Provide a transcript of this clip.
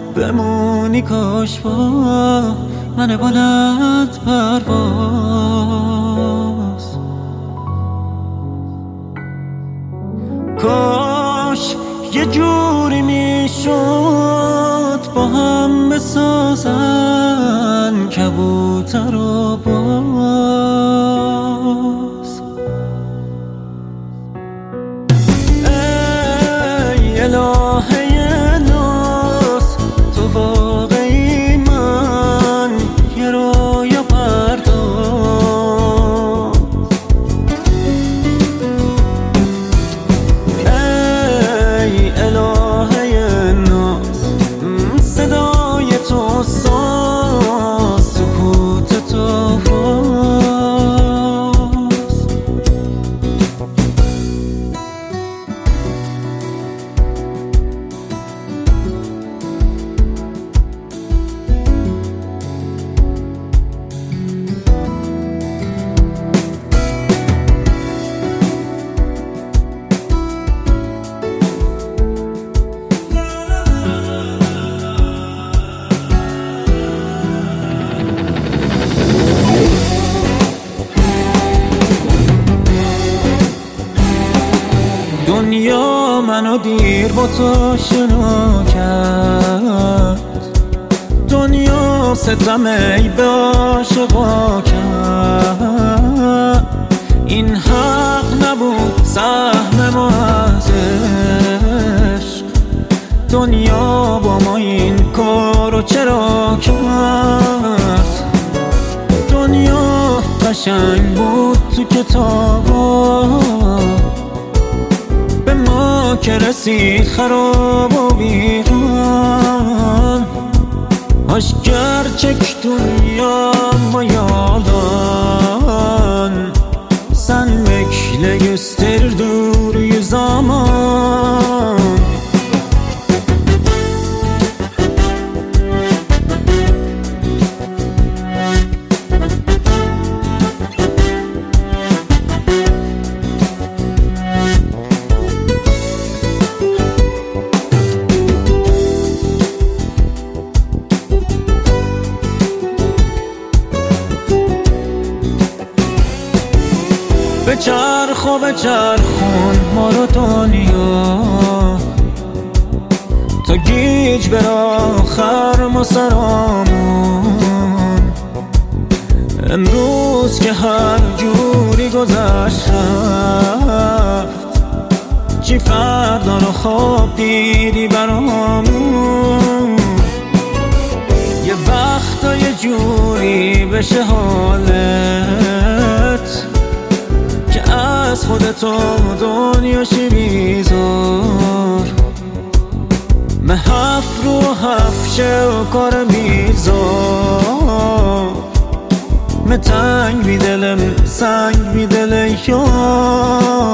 بمونی کاش با من بلند پرواز. کاش یه جوری میشد با هم بسازن کبوتر و باز. ای الهه ناز تو واقعی من یه رویا پرداز. ای الهه ناز صدای تو ساز سکوت تو فاز. دنیا منو دیر با تو شنا کرد، دنیا ستمی به عاشقا کرد. این حق نبود سهم ما از عشق، دنیا با ما این کارو چرا کرد. دنیا قشنگ بود تو کتابا، به ما که رسید خراب و ویران. Aşkar çek dünyama yalan, sen bekle gösterir dur zaman. بچرخ و بچرخون ما رو دنیا، تا گیج بر آخر ما سرامون. امروز که هر جوری گذشت رفت، چی فردا رو خواب دیدی برامون. یه وقتا یه جوری بشه حالت که از خودتو دنیاشی بیزار. محف رو حفشه و کار بیزار. متنگ بی دلم سنگ بی دل یار.